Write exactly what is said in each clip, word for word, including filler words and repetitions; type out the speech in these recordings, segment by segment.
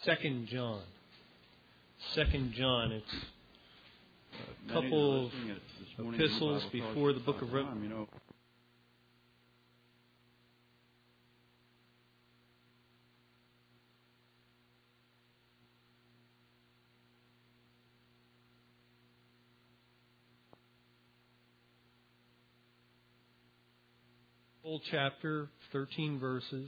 Second John. Second John. It's a couple of epistles before the book of Revelation. Whole chapter, thirteen verses.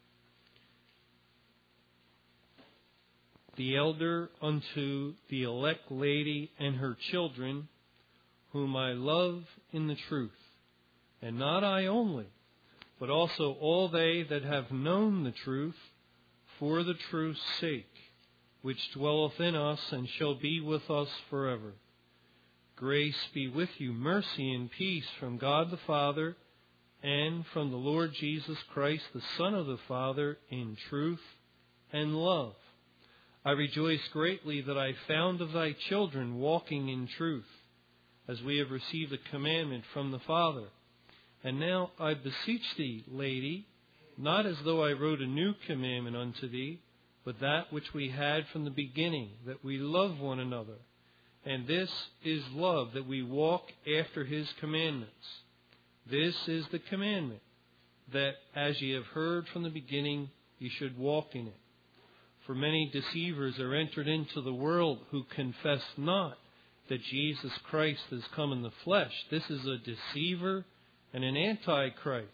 The elder unto the elect lady and her children, whom I love in the truth, and not I only, but also all they that have known the truth, for the truth's sake, which dwelleth in us and shall be with us forever. Grace be with you, mercy and peace from God the Father, and from the Lord Jesus Christ, the Son of the Father, in truth and love. I rejoice greatly that I found of thy children walking in truth, as we have received a commandment from the Father. And now I beseech thee, lady, not as though I wrote a new commandment unto thee, but that which we had from the beginning, that we love one another. And this is love, that we walk after his commandments. This is the commandment, that as ye have heard from the beginning, ye should walk in it. For many deceivers are entered into the world, who confess not that Jesus Christ is come in the flesh. This is a deceiver and an antichrist.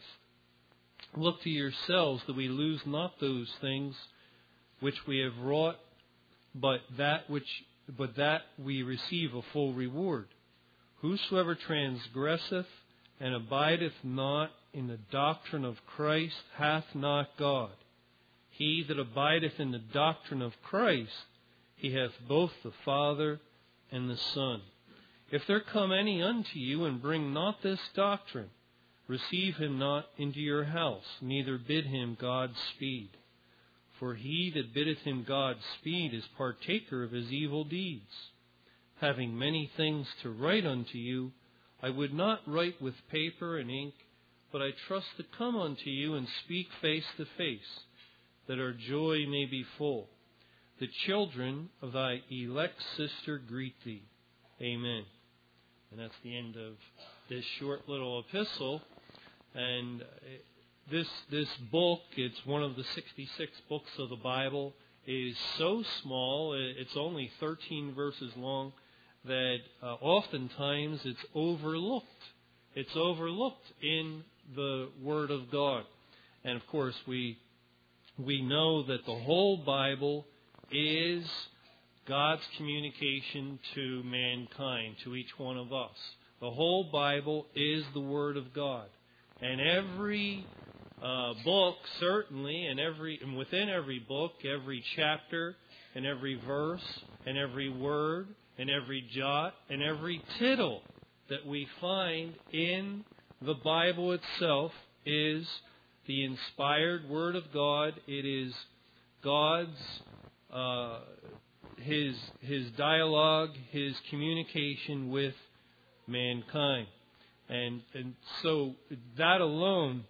Look to yourselves that we lose not those things which we have wrought, but that which but that we receive a full reward. Whosoever transgresseth and abideth not in the doctrine of Christ hath not God. He that abideth in the doctrine of Christ, he hath both the Father and the Son. If there come any unto you and bring not this doctrine, receive him not into your house, neither bid him God speed. For he that biddeth him God speed is partaker of his evil deeds. Having many things to write unto you, I would not write with paper and ink, but I trust to come unto you and speak face to face, that our joy may be full. The children of thy elect sister greet thee. Amen. And that's the end of this short little epistle. And this this book, it's one of the sixty-six books of the Bible, is so small, it's only thirteen verses long, that uh, oftentimes it's overlooked. It's overlooked in the Word of God. And of course, we we know that the whole Bible is God's communication to mankind, to each one of us. The whole Bible is the Word of God. And every uh, book, certainly, and every and within every book, every chapter, and every verse, and every word, and every jot, and every tittle that we find in the Bible itself is the inspired Word of God. It is God's uh, His His dialogue, His communication with mankind. And and so that alone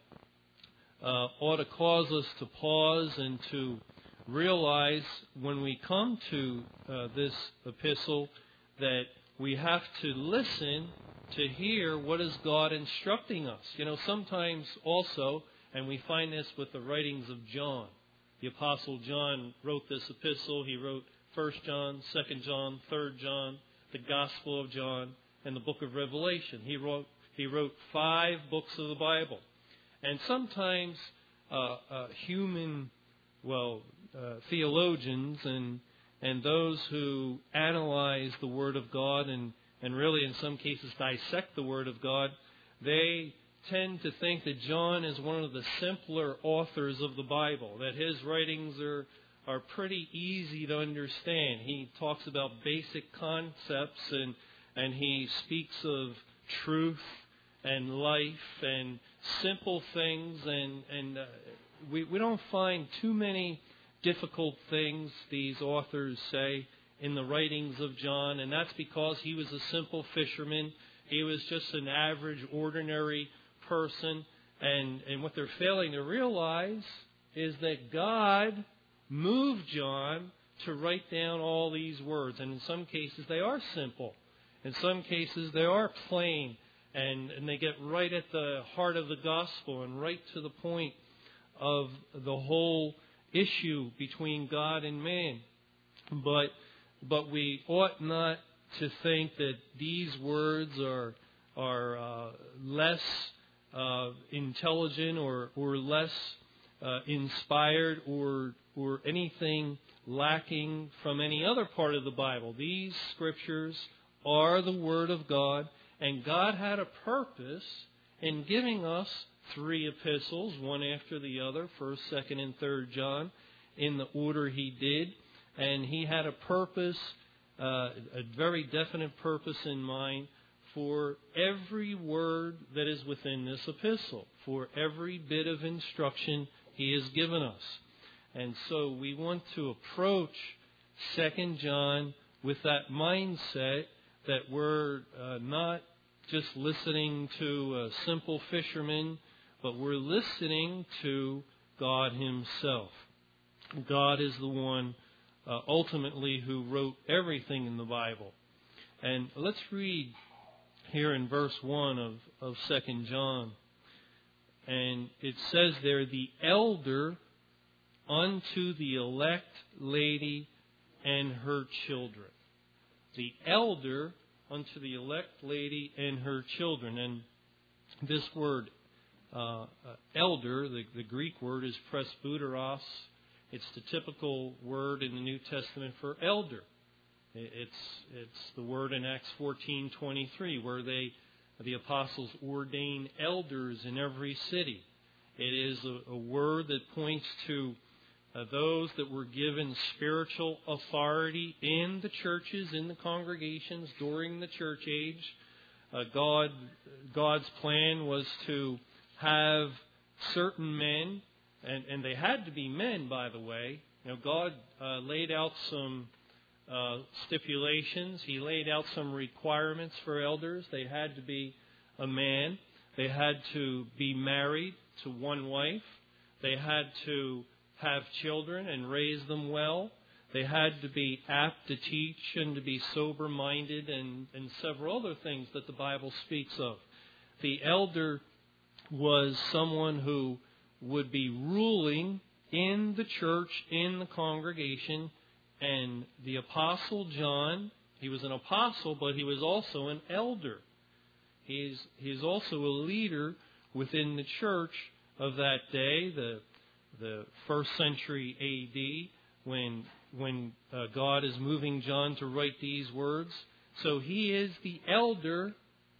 uh, ought to cause us to pause and to realize when we come to uh, this epistle that we have to listen to hear what is God instructing us. You know, sometimes also, and we find this with the writings of John. The Apostle John wrote this epistle. He wrote First John, Second John, Third John, the Gospel of John, and the book of Revelation. He wrote He wrote five books of the Bible. And sometimes uh, uh, human, well, uh, theologians and and those who analyze the Word of God and, and really in some cases dissect the Word of God, they tend to think that John is one of the simpler authors of the Bible, that his writings are, are pretty easy to understand. He talks about basic concepts and, and he speaks of truth and life and simple things, and and uh, we we don't find too many difficult things, these authors say, in the writings of John, and that's because he was a simple fisherman. He was just an average, ordinary person, and and what they're failing to realize is that God moved John to write down all these words. And in some cases they are simple. In some cases they are plain, and, and they get right at the heart of the gospel and right to the point of the whole issue between God and man. But but we ought not to think that these words are are uh, less uh, intelligent or or less uh, inspired or or anything lacking from any other part of the Bible. These scriptures are the Word of God, and God had a purpose in giving us three epistles, one after the other, First, Second, and Third John, in the order He did. And He had a purpose, uh, a very definite purpose in mind for every word that is within this epistle, for every bit of instruction He has given us. And so we want to approach Second John with that mindset that we're uh, not just listening to a simple fisherman, but we're listening to God Himself. God is the one uh, ultimately who wrote everything in the Bible. And let's read here in verse one of, of Second John. And it says there, the elder unto the elect lady and her children. The elder unto the elect lady and her children. And this word, uh, uh, elder, the, the Greek word is presbyteros. It's the typical word in the New Testament for elder. It's it's the word in Acts fourteen twenty-three where they the apostles ordain elders in every city. It is a, a word that points to uh, those that were given spiritual authority in the churches, in the congregations during the church age. Uh, God God's plan was to have certain men. And, and they had to be men, by the way. You know, God uh, laid out some uh, stipulations. He laid out some requirements for elders. They had to be a man. They had to be married to one wife. They had to have children and raise them well. They had to be apt to teach and to be sober-minded and, and several other things that the Bible speaks of. The elder was someone who would be ruling in the church, in the congregation. And the Apostle John, he was an apostle, but he was also an elder. He's, he's also a leader within the church of that day, the, the first century A D, when, when uh, God is moving John to write these words. So he is the elder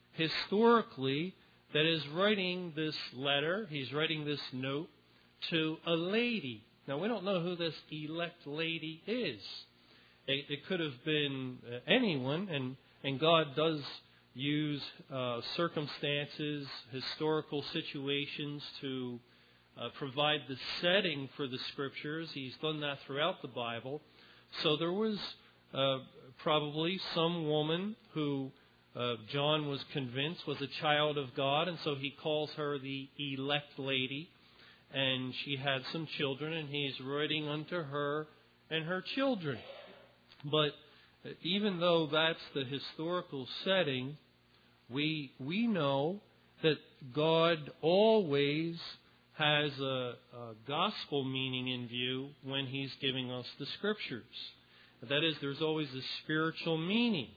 historically that is writing this letter. He's writing this note to a lady. Now, we don't know who this elect lady is. It, it could have been uh, anyone, and, and God does use uh, circumstances, historical situations to uh, provide the setting for the Scriptures. He's done that throughout the Bible. So there was uh, probably some woman who Uh, John was convinced was a child of God, and so he calls her the elect lady, and she had some children, and he's writing unto her and her children. But even though that's the historical setting, we we know that God always has a, a gospel meaning in view when He's giving us the Scriptures. That is, there's always a spiritual meaning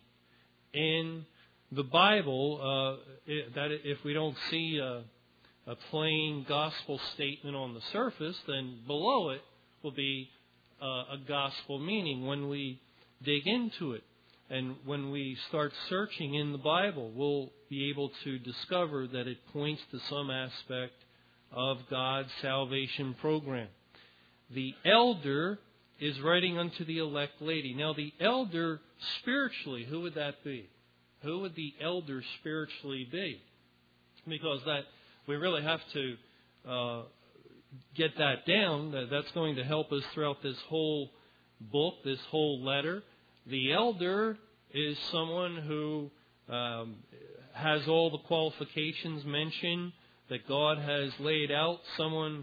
in the Bible, uh, it, that if we don't see a, a plain gospel statement on the surface, then below it will be uh, a gospel meaning when we dig into it. And when we start searching in the Bible, we'll be able to discover that it points to some aspect of God's salvation program. The elder is writing unto the elect lady. Now, the elder spiritually, who would that be? Who would the elder spiritually be? Because that we really have to uh, get that down. That's going to help us throughout this whole book, this whole letter. The elder is someone who um, has all the qualifications mentioned that God has laid out. Someone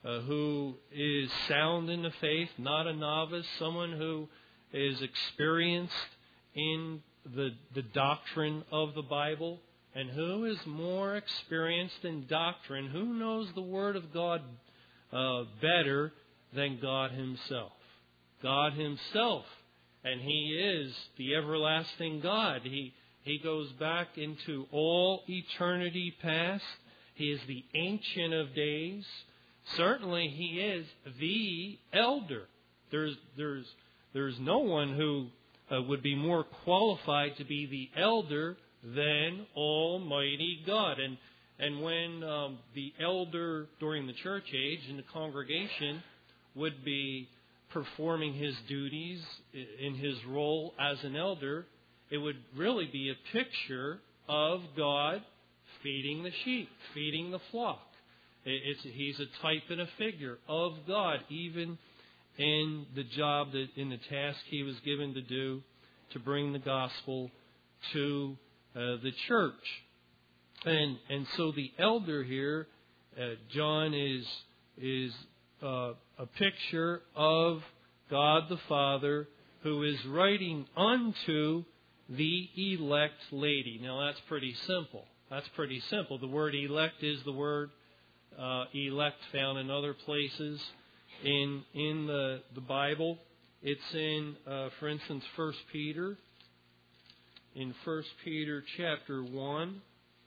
uh, who is sound in the faith, not a novice, someone who is experienced in the, the doctrine of the Bible. And who is more experienced in doctrine? Who knows the Word of God uh, better than God Himself? God Himself. And He is the everlasting God. He, he goes back into all eternity past. He is the Ancient of Days. Certainly He is the elder. There's, there's, there's no one who uh, would be more qualified to be the elder than Almighty God. And and when um, the elder during the church age in the congregation would be performing his duties in his role as an elder, it would really be a picture of God feeding the sheep, feeding the flock. It's, he's a type and a figure of God, even in the job, that in the task he was given to do, to bring the gospel to Uh, the church. And and so the elder here, uh, John, is is uh, a picture of God the Father, who is writing unto the elect lady. Now that's pretty simple. That's pretty simple. The word elect is the word uh, elect found in other places in in the, the Bible. It's in, uh, for instance, First Peter. In First Peter chapter one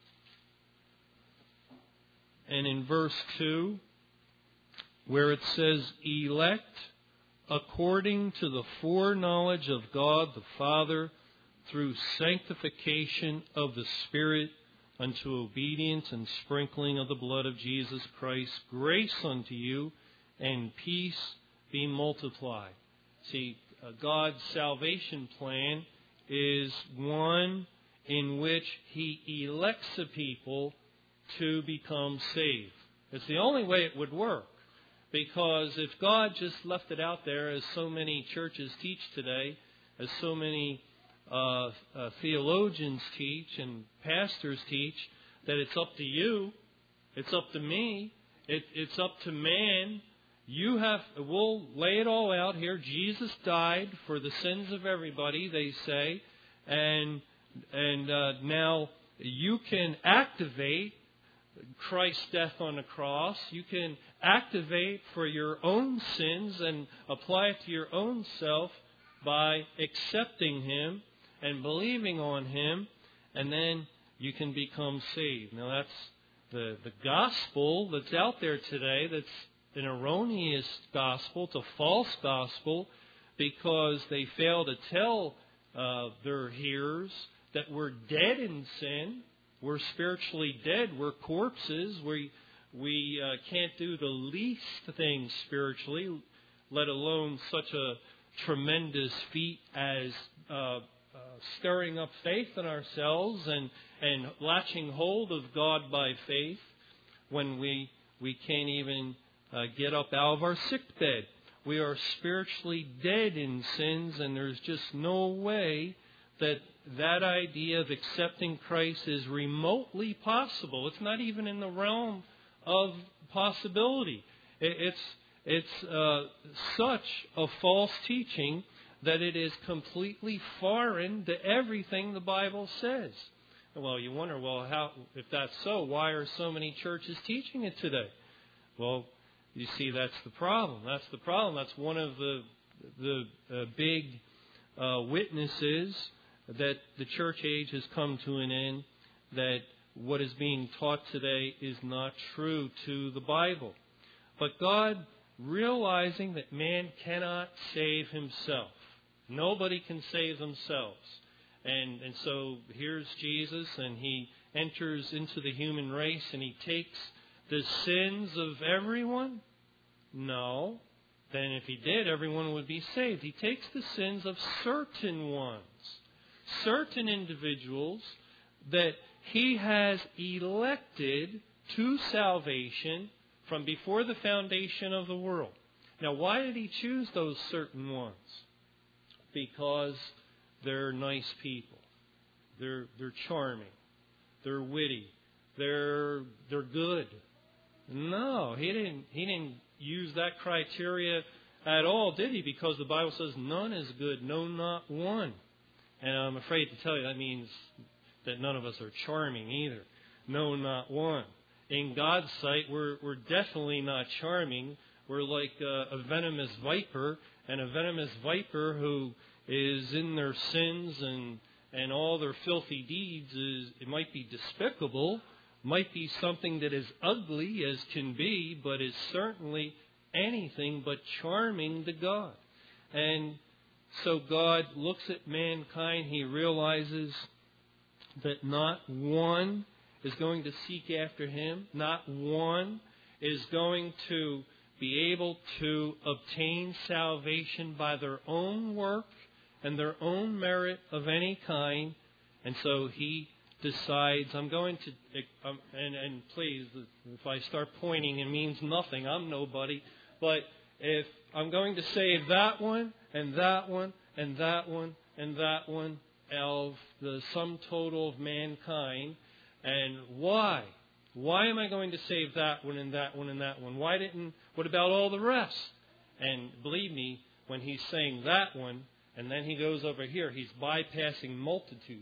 and in verse two, where it says, elect according to the foreknowledge of God the Father through sanctification of the Spirit unto obedience and sprinkling of the blood of Jesus Christ, grace unto you and peace be multiplied. See, uh, God's salvation plan is one in which He elects a people to become saved. It's the only way it would work. Because if God just left it out there, as so many churches teach today, as so many uh, uh, theologians teach and pastors teach, that it's up to you, it's up to me, it, it's up to man. You have, we'll lay it all out here. Jesus died for the sins of everybody, they say. And and uh, now you can activate Christ's death on the cross. You can activate for your own sins and apply it to your own self by accepting Him and believing on Him. And then you can become saved. Now that's the, the gospel that's out there today. That's an erroneous gospel. It's a false gospel because they fail to tell uh, their hearers that we're dead in sin. We're spiritually dead. We're corpses. We we uh, can't do the least thing spiritually, let alone such a tremendous feat as uh, uh, stirring up faith in ourselves and, and latching hold of God by faith when we we can't even Uh, get up out of our sick bed. We are spiritually dead in sins, and there's just no way that that idea of accepting Christ is remotely possible. It's not even in the realm of possibility. It, it's it's uh, such a false teaching that it is completely foreign to everything the Bible says. Well, you wonder, well, how if that's so, why are so many churches teaching it today? Well, you see, that's the problem. That's the problem. That's one of the the uh, big uh, witnesses that the church age has come to an end, that what is being taught today is not true to the Bible. But God, realizing that man cannot save himself. Nobody can save themselves. And, and so here's Jesus, and He enters into the human race, and He takes the sins of everyone? No. Then if He did, everyone would be saved. He takes the sins of certain ones, certain individuals that He has elected to salvation from before the foundation of the world. Now, why did He choose those certain ones? Because they're nice people. They're they're charming. They're witty. They're they're good. No, he didn't. He didn't use that criteria at all, did he? Because the Bible says none is good, no, not one. And I'm afraid to tell you that means that none of us are charming either. No, not one. In God's sight, we're, we're definitely not charming. We're like a, a venomous viper, and a venomous viper who is in their sins and, and all their filthy deeds is, it might be despicable, might be something that is ugly as can be, but is certainly anything but charming to God. And so God looks at mankind. He realizes that not one is going to seek after him. Not one is going to be able to obtain salvation by their own work and their own merit of any kind. And so he decides, I'm going to, um, and, and please, if I start pointing, it means nothing. I'm nobody. But if I'm going to save that one, and that one, and that one, and that one of the sum total of mankind, and why? Why am I going to save that one, and that one, and that one? Why didn't, what about all the rest? And believe me, when he's saying that one, and then he goes over here, he's bypassing multitudes.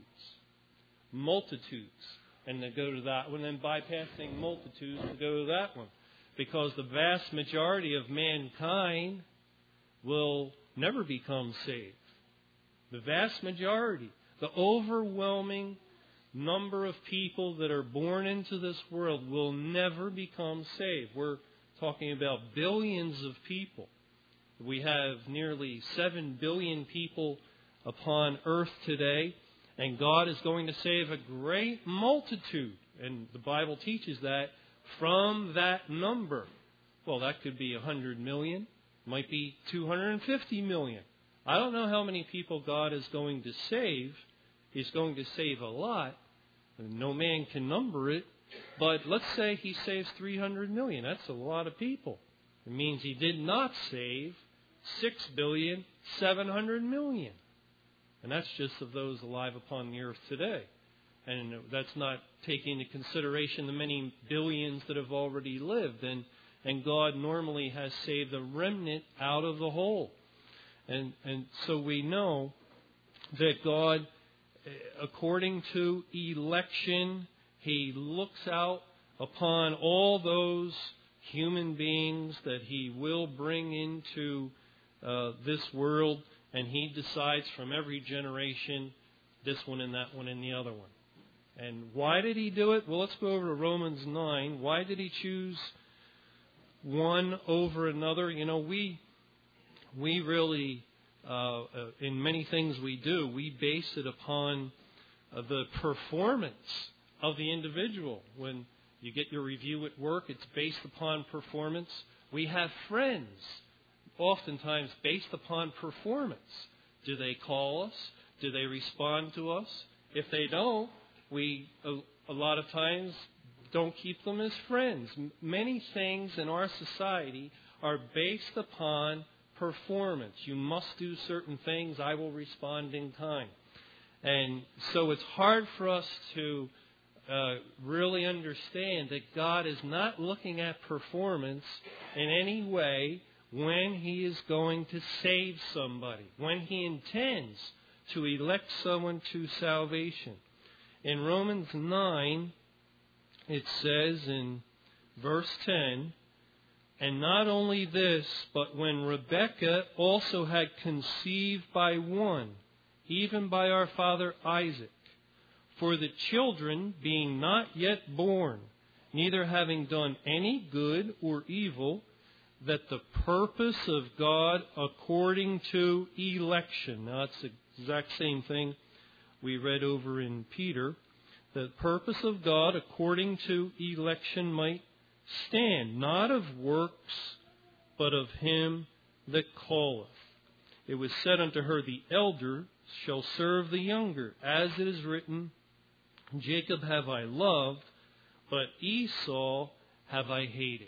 Multitudes. And to go to that one, and bypassing multitudes to go to that one. Because the vast majority of mankind will never become saved. The vast majority, the overwhelming number of people that are born into this world will never become saved. We're talking about billions of people. We have nearly seven billion people upon earth today, and God is going to save a great multitude. And the Bible teaches that from that number. Well, that could be one hundred million, might be two hundred fifty million. I don't know how many people God is going to save. He's going to save a lot. No man can number it. But let's say he saves three hundred million. That's a lot of people. It means he did not save six billion seven hundred million. And that's just of those alive upon the earth today. And that's not taking into consideration the many billions that have already lived. And, and God normally has saved a remnant out of the whole. And, and so we know that God, according to election, He looks out upon all those human beings that He will bring into uh, this world, and He decides from every generation this one and that one and the other one. And why did He do it? Well, let's go over to Romans nine. Why did He choose one over another? You know, we we really, uh, uh, in many things we do, we base it upon uh, the performance of the individual. When you get your review at work, it's based upon performance. We have friends, oftentimes based upon performance. Do they call us? Do they respond to us? If they don't, we a, a lot of times don't keep them as friends. Many things in our society are based upon performance. You must do certain things. I will respond in kind. And so it's hard for us to uh, really understand that God is not looking at performance in any way when He is going to save somebody, when He intends to elect someone to salvation. In Romans nine, it says in verse ten, and not only this, but when Rebekah also had conceived by one, even by our father Isaac, for the children being not yet born, neither having done any good or evil, that the purpose of God according to election. Now that's the exact same thing we read over in Peter. The purpose of God according to election might stand, not of works, but of Him that calleth. It was said unto her, the elder shall serve the younger, as it is written, Jacob have I loved, but Esau have I hated.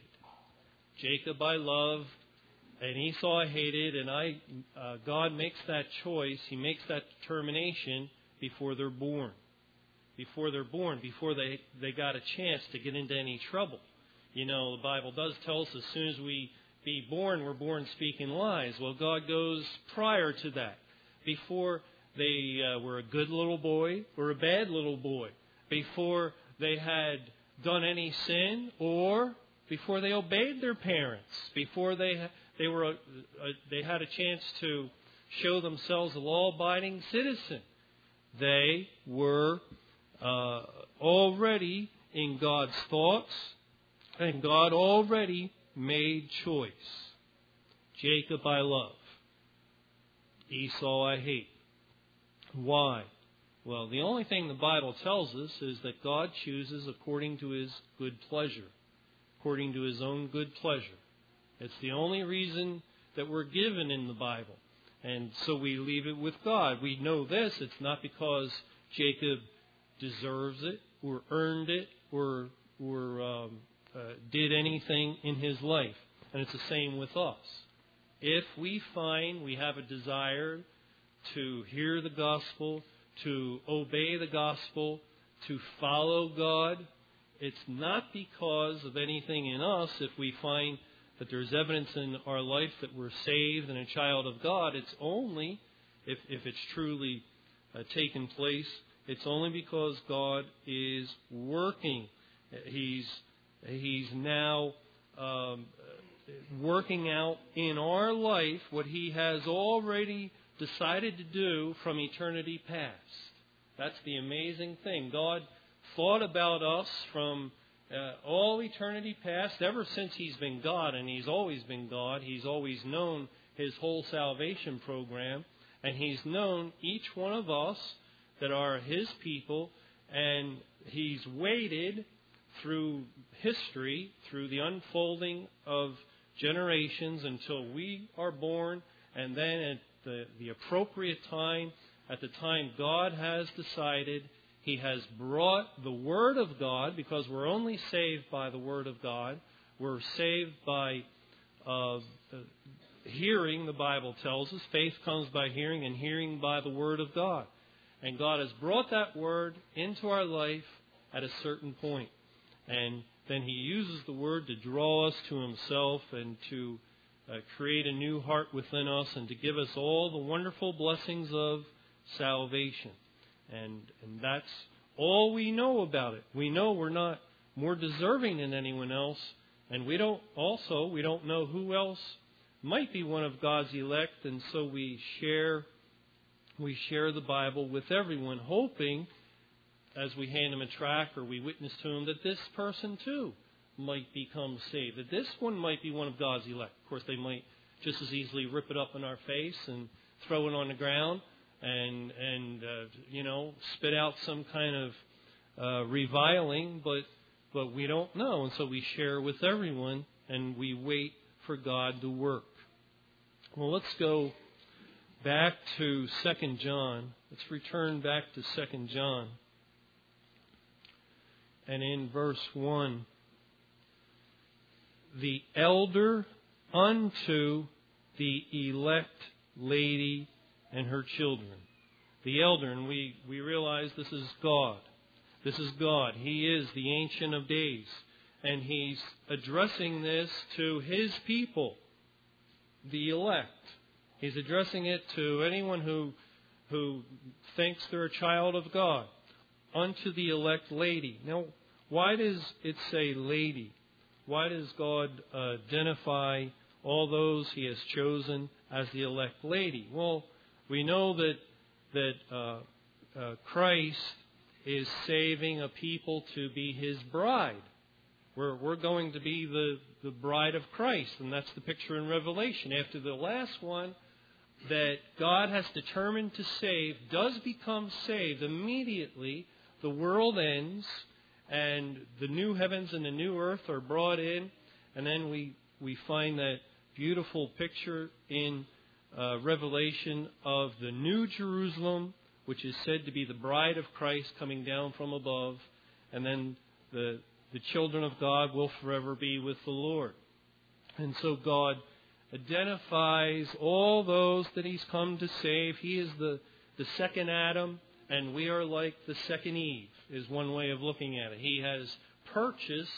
Jacob I loved, and Esau I hated, and I, uh, God makes that choice, He makes that determination before they're born. Before they're born, before they, they got a chance to get into any trouble. You know, the Bible does tell us as soon as we be born were born speaking lies. Well, God goes prior to that. Before they uh, were a good little boy or a bad little boy. Before they had done any sin, or before they obeyed their parents. Before they they were a, a, they had a chance to show themselves a law-abiding citizen. They were uh, already in God's thoughts, and God already made choice. Jacob I love, Esau I hate. Why? Well, the only thing the Bible tells us is that God chooses according to His good pleasure, according to His own good pleasure. It's the only reason that we're given in the Bible. And so we leave it with God. We know this. It's not because Jacob deserves it or earned it or, or um, uh, did anything in his life. And it's the same with us. If we find we have a desire to hear the gospel, to obey the gospel, to follow God, it's not because of anything in us. If we find that there's evidence in our life that we're saved and a child of God, it's only, if, if it's truly uh, taken place, it's only because God is working. He's, he's now um, working out in our life what He has already decided to do from eternity past. That's the amazing thing. God thought about us from uh, all eternity past, ever since He's been God, and He's always been God. He's always known His whole salvation program, and He's known each one of us that are His people, and He's waited through history, through the unfolding of generations until we are born, and then at the, the appropriate time, at the time God has decided, He has brought the Word of God, because we're only saved by the Word of God. We're saved by uh, hearing, the Bible tells us. Faith comes by hearing, and hearing by the Word of God. And God has brought that Word into our life at a certain point. And then He uses the Word to draw us to Himself and to uh, create a new heart within us and to give us all the wonderful blessings of salvation. And, and that's all we know about it. We know we're not more deserving than anyone else. And we don't also, we don't know who else might be one of God's elect. And so we share, we share the Bible with everyone, hoping as we hand them a tract or we witness to them that this person too might become saved. That this one might be one of God's elect. Of course, they might just as easily rip it up in our face and throw it on the ground and, and uh, you know, spit out some kind of uh, reviling, but, but we don't know. And so we share with everyone and we wait for God to work. Well, let's go back to Second John. Let's return back to Second John. And in verse one, the elder unto the elect lady and her children. The elder, and we, we realize this is God. This is God. He is the Ancient of Days. And He's addressing this to His people, the elect. He's addressing it to anyone who, who thinks they're a child of God. Unto the elect lady. Now, why does it say lady? Why does God uh, identify all those He has chosen as the elect lady? Well, we know that that uh, uh, Christ is saving a people to be His bride. We're we're going to be the, the bride of Christ, and that's the picture in Revelation. After the last one that God has determined to save does become saved, immediately the world ends, and the new heavens and the new earth are brought in, and then we, we find that beautiful picture in uh, Revelation of the New Jerusalem, which is said to be the bride of Christ coming down from above, and then the, the children of God will forever be with the Lord. And so God identifies all those that He's come to save. He is the, the second Adam, and we are like the second Eve, is one way of looking at it. He has purchased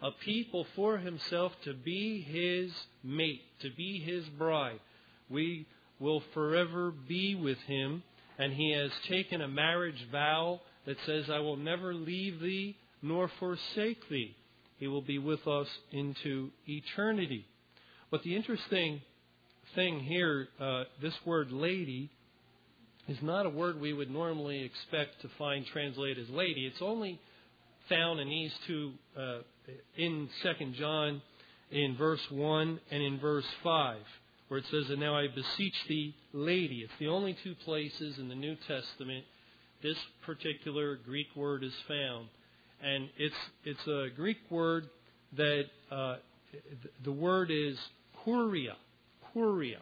a people for himself to be his mate, to be his bride. We will forever be with him, and he has taken a marriage vow that says, I will never leave thee nor forsake thee. He will be with us into eternity. But the interesting thing here, uh, this word lady, is not a word we would normally expect to find translated as lady. It's only found in these two, uh, in Second John, in verse one and in verse five, where it says, and now I beseech thee, lady. It's the only two places in the New Testament this particular Greek word is found. And it's it's a Greek word that uh, the word is kuria, kuria.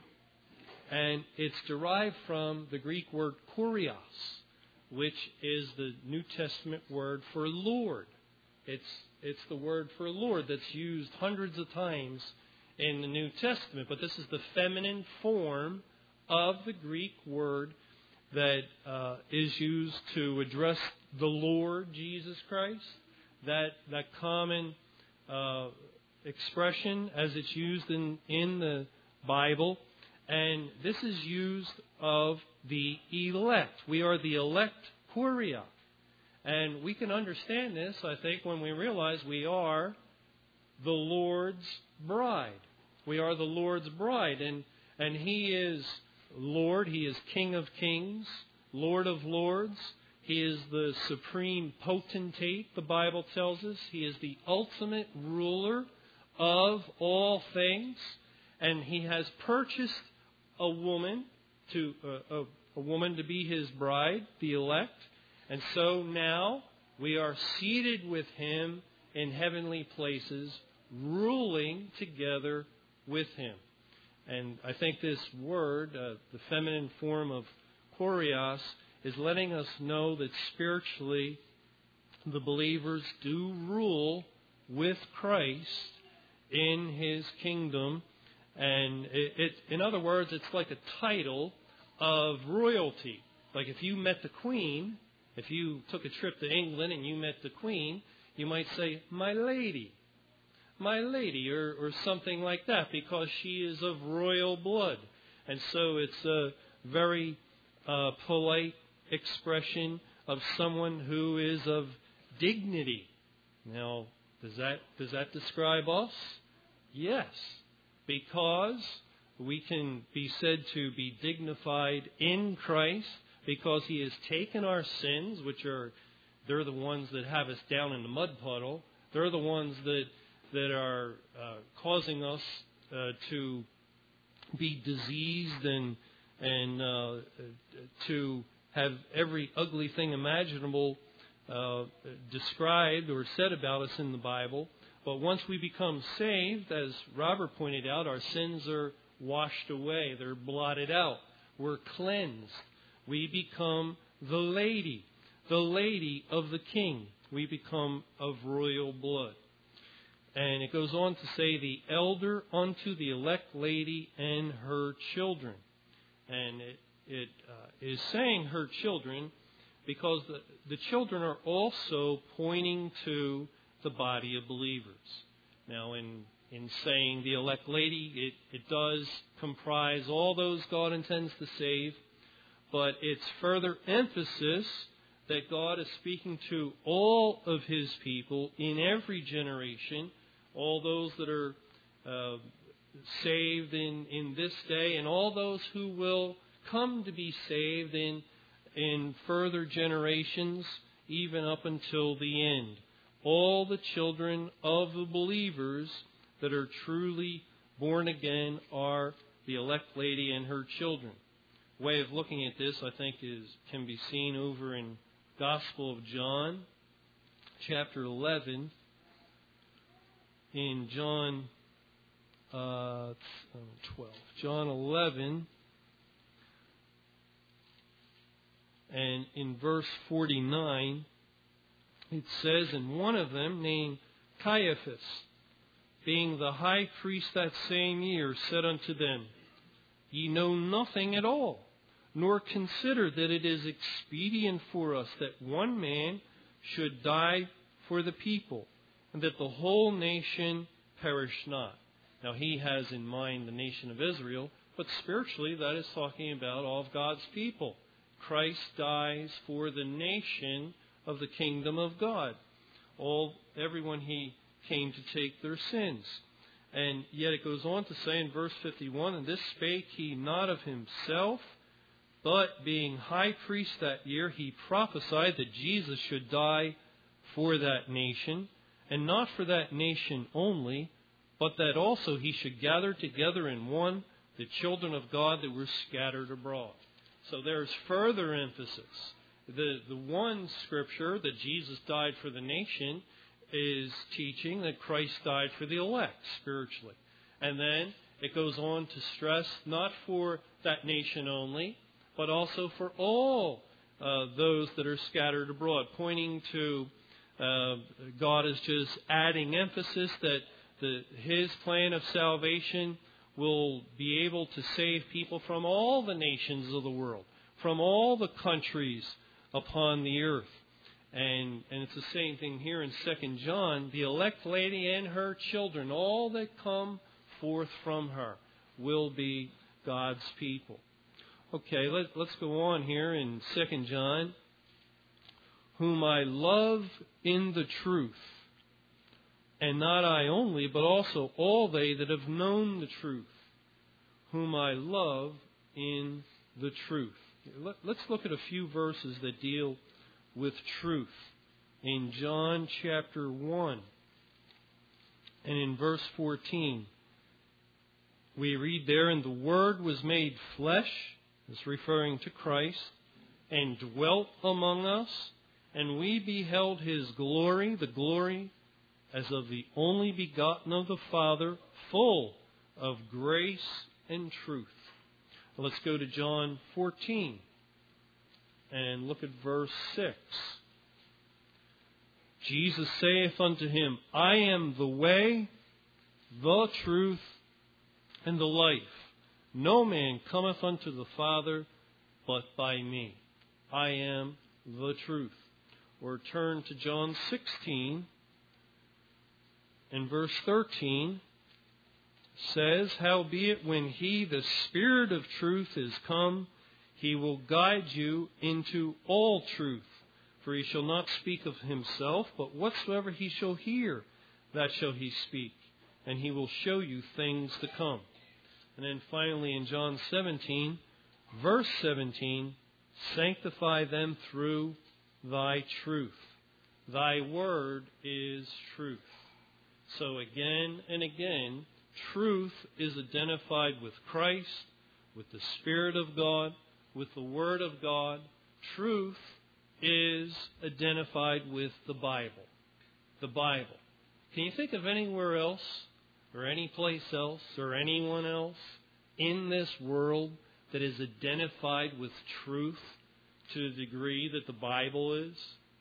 And it's derived from the Greek word kurios, which is the New Testament word for Lord. It's it's the word for Lord that's used hundreds of times in the New Testament. But this is the feminine form of the Greek word that uh, is used to address the Lord Jesus Christ. That that common uh, expression as it's used in, in the Bible. And this is used of the elect. We are the elect kuria. And we can understand this, I think, when we realize we are the Lord's bride. We are the Lord's bride. And, and He is Lord. He is King of kings, Lord of lords. He is the supreme potentate, the Bible tells us. He is the ultimate ruler of all things. And He has purchased a woman to uh, a, a woman to be His bride, the elect. And so now we are seated with Him in heavenly places, ruling together with Him. And I think this word, uh, the feminine form of kurios, is letting us know that spiritually the believers do rule with Christ in His kingdom. And it, it, in other words, it's like a title of royalty. Like if you met the Queen, if you took a trip to England and you met the Queen, you might say, my lady, my lady, or, or something like that, because she is of royal blood. And so it's a very uh, polite expression of someone who is of dignity. Now, does that does that describe us? Yes. Because we can be said to be dignified in Christ, because He has taken our sins, which are, they're the ones that have us down in the mud puddle. They're the ones that that are uh, causing us uh, to be diseased and and uh, to have every ugly thing imaginable uh, described or said about us in the Bible. But once we become saved, as Robert pointed out, our sins are washed away. They're blotted out. We're cleansed. We become the lady, the lady of the King. We become of royal blood. And it goes on to say, the elder unto the elect lady and her children. And it, it uh, is saying her children because the, the children are also pointing to the body of believers. Now, in in saying the elect lady, it, it does comprise all those God intends to save, but it's further emphasis that God is speaking to all of His people in every generation, all those that are uh, saved in, in this day, and all those who will come to be saved in in further generations, even up until the end. All the children of the believers that are truly born again are the elect lady and her children. A way of looking at this, I think, is can be seen over in Gospel of John, chapter eleven. In John uh, twelve, John eleven, and in verse forty-nine. It says, and one of them, named Caiaphas, being the high priest that same year, said unto them, Ye know nothing at all, nor consider that it is expedient for us that one man should die for the people, and that the whole nation perish not. Now he has in mind the nation of Israel, but spiritually that is talking about all of God's people. Christ dies for the nation of the kingdom of God. All, everyone he came to take their sins. And yet it goes on to say in verse fifty-one, and this spake he not of himself, but being high priest that year, he prophesied that Jesus should die for that nation, and not for that nation only, but that also he should gather together in one the children of God that were scattered abroad. So there's further emphasis. The, the one scripture that Jesus died for the nation is teaching that Christ died for the elect spiritually. And then it goes on to stress not for that nation only, but also for all uh, those that are scattered abroad, pointing to uh, God is just adding emphasis that the, His plan of salvation will be able to save people from all the nations of the world, from all the countries upon the earth. And, and it's the same thing here in Second John. The elect lady and her children, all that come forth from her, will be God's people. Okay, let, let's go on here in Second John. Whom I love in the truth, and not I only, but also all they that have known the truth, whom I love in the truth. Let, let's look at a few verses that deal with truth. In John chapter one and in verse fourteen, we read there, and the Word was made flesh, it's referring to Christ, and dwelt among us, and we beheld His glory, the glory as of the only begotten of the Father, full of grace and truth. Let's go to John fourteen and look at verse six. Jesus saith unto him, I am the way, the truth, and the life. No man cometh unto the Father but by me. I am the truth. Or turn to John sixteen and verse thirteen. Says, howbeit when he, the Spirit of truth, is come, he will guide you into all truth. For he shall not speak of himself, but whatsoever he shall hear, that shall he speak. And he will show you things to come. And then finally in John seventeen, verse seventeen, sanctify them through thy truth. Thy word is truth. So again and again, truth is identified with Christ, with the Spirit of God, with the Word of God. Truth is identified with the Bible. The Bible. Can you think of anywhere else, or any place else, or anyone else in this world that is identified with truth to the degree that the Bible is?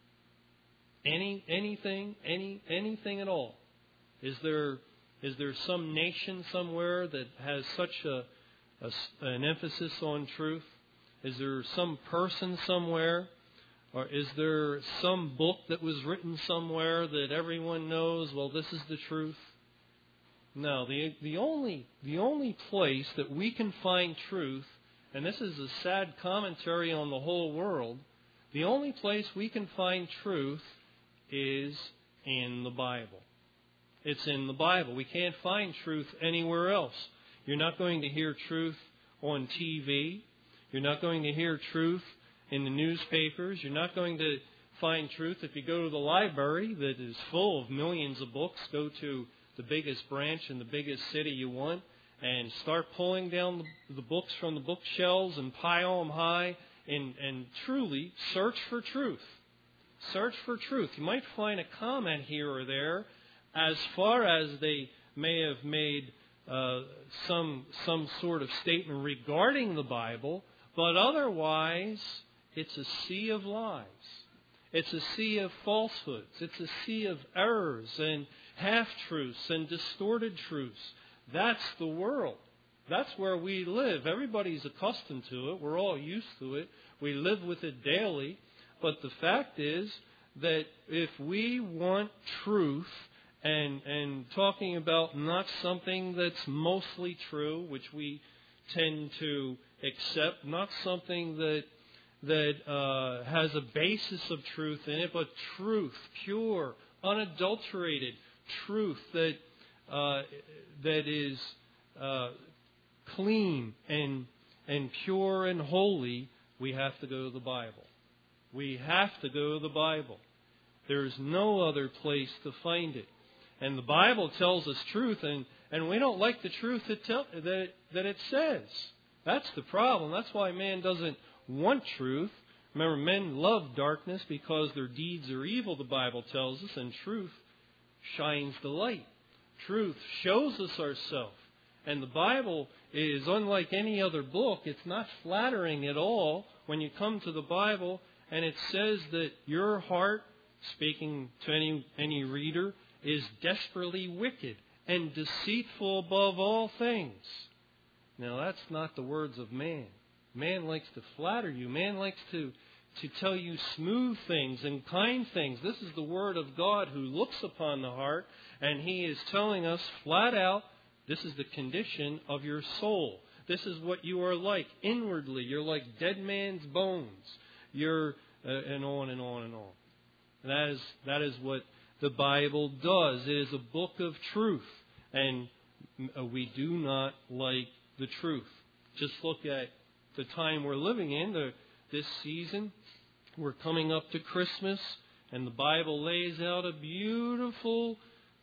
Any anything, any anything at all? Is there is there some nation somewhere that has such a, a an emphasis on truth? Is there some person somewhere, or is there some book that was written somewhere that everyone knows? Well, this is the truth. No, the the only the only place that we can find truth, and this is a sad commentary on the whole world, the only place we can find truth is in the Bible. It's in the Bible. We can't find truth anywhere else. You're not going to hear truth on T V. You're not going to hear truth in the newspapers. You're not going to find truth if you go to the library that is full of millions of books. Go to the biggest branch in the biggest city you want and start pulling down the, the books from the bookshelves and pile them high and, and truly search for truth. Search for truth. You might find a comment here or there as far as they may have made uh, some some sort of statement regarding the Bible, but otherwise it's a sea of lies. It's a sea of falsehoods. It's a sea of errors and half-truths and distorted truths. That's the world. That's where we live. Everybody's accustomed to it. We're all used to it. We live with it daily. But the fact is that if we want truth and and talking about not something that's mostly true, which we tend to accept, not something that that uh, has a basis of truth in it, but truth, pure, unadulterated truth that uh, that is uh, clean and and pure and holy. We have to go to the Bible. We have to go to the Bible. There's no other place to find it. And the Bible tells us truth, and, and we don't like the truth that, tell, that, that it says. That's the problem. That's why man doesn't want truth. Remember, men love darkness because their deeds are evil, the Bible tells us, and truth shines the light. Truth shows us ourselves. And the Bible is unlike any other book. It's not flattering at all when you come to the Bible and it says that your heart, speaking to any any reader, is desperately wicked and deceitful above all things. Now, that's not the words of man. Man likes to flatter you. Man likes to, to tell you smooth things and kind things. This is the Word of God who looks upon the heart, and He is telling us flat out, this is the condition of your soul. This is what you are like inwardly. You're like dead man's bones. You're, uh, and on and on and on. That is, that is what the Bible does. It is a book of truth. And we do not like the truth. Just look at the time we're living in, the, this season. We're coming up to Christmas, and the Bible lays out a beautiful,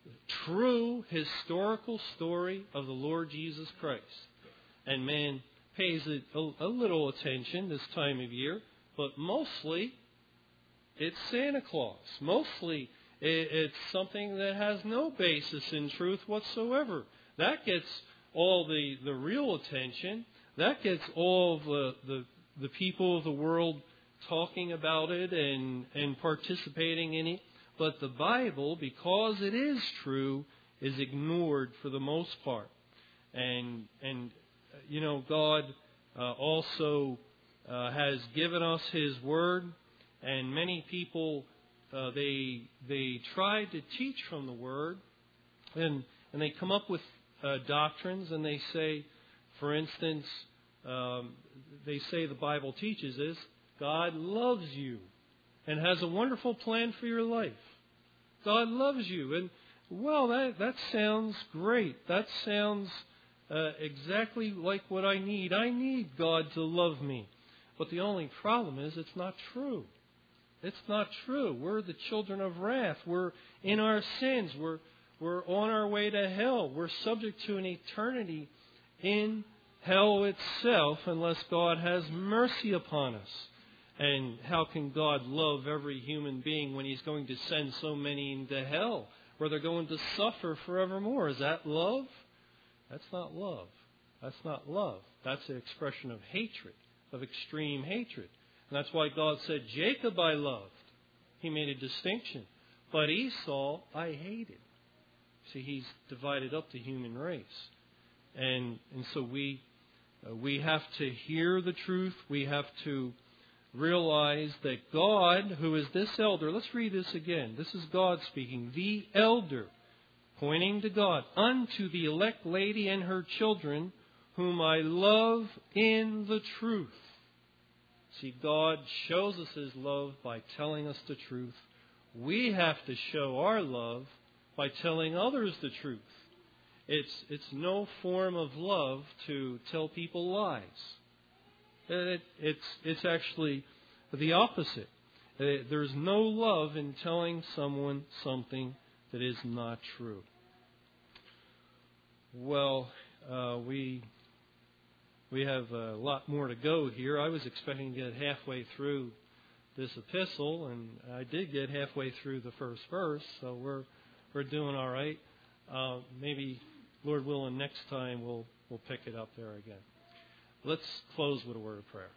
true, historical story of the Lord Jesus Christ. And man pays it a, a little attention this time of year, but mostly it's Santa Claus. Mostly it's something that has no basis in truth whatsoever. That gets all the, the real attention. That gets all the, the the people of the world talking about it and, and participating in it. But the Bible, because it is true, is ignored for the most part. And, and you know, God uh, also uh, has given us His Word, and many people, uh, they they try to teach from the Word, and, and they come up with uh, doctrines, and they say, for instance, um, they say the Bible teaches this, God loves you and has a wonderful plan for your life. God loves you. And, well, that, that sounds great. That sounds uh, exactly like what I need. I need God to love me. But the only problem is it's not true. It's not true. We're the children of wrath. We're in our sins. We're, we're on our way to hell. We're subject to an eternity in hell itself unless God has mercy upon us. And how can God love every human being when He's going to send so many into hell, where they're going to suffer forevermore? Is that love? That's not love. That's not love. That's an expression of hatred, of extreme hatred. And that's why God said, Jacob I loved. He made a distinction. But Esau I hated. See, He's divided up the human race. And and so we uh, we have to hear the truth. We have to realize that God, who is this elder, let's read this again. This is God speaking. The elder, pointing to God, unto the elect lady and her children, whom I love in the truth. See, God shows us His love by telling us the truth. We have to show our love by telling others the truth. It's, it's no form of love to tell people lies. It, it's, it's actually the opposite. There's no love in telling someone something that is not true. Well, uh, we we have a lot more to go here. I was expecting to get halfway through this epistle, and I did get halfway through the first verse, so we're we're doing all right. Uh, maybe, Lord willing, next time we'll we'll pick it up there again. Let's close with a word of prayer.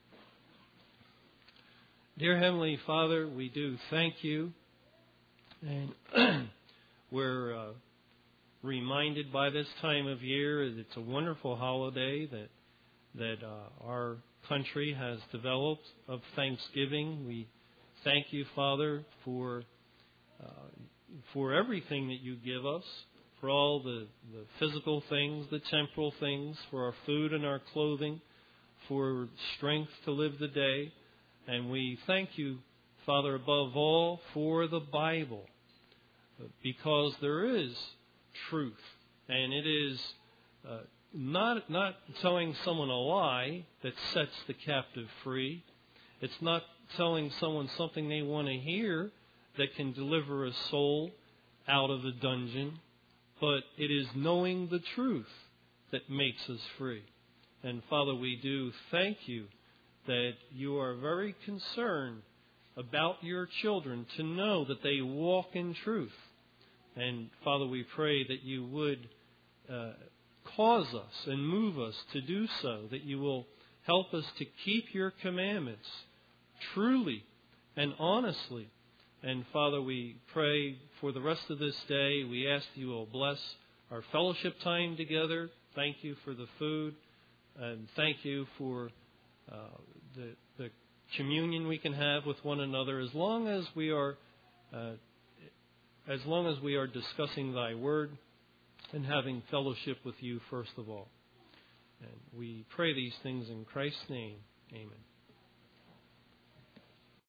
Dear Heavenly Father, we do thank You, and we're uh, reminded by this time of year that it's a wonderful holiday that that uh, our country has developed of Thanksgiving. We thank You, Father, for uh, for everything that you give us, for all the, the physical things, the temporal things, for our food and our clothing, for strength to live the day. And we thank you, Father, above all, for the Bible, because there is truth, and it is uh, not not telling someone a lie that sets the captive free. It's not telling someone something they want to hear that can deliver a soul out of the dungeon, but it is knowing the truth that makes us free. And Father, we do thank you that you are very concerned about your children to know that they walk in truth. And Father, we pray that you would uh, cause us and move us to do so, that you will help us to keep your commandments truly and honestly. And Father, we pray for the rest of this day. We ask you will bless our fellowship time together. Thank you for the food, and thank you for uh, the, the communion we can have with one another, as long as we are, uh, as long as we are discussing thy word and having fellowship with you first of all. And we pray these things in Christ's name. Amen.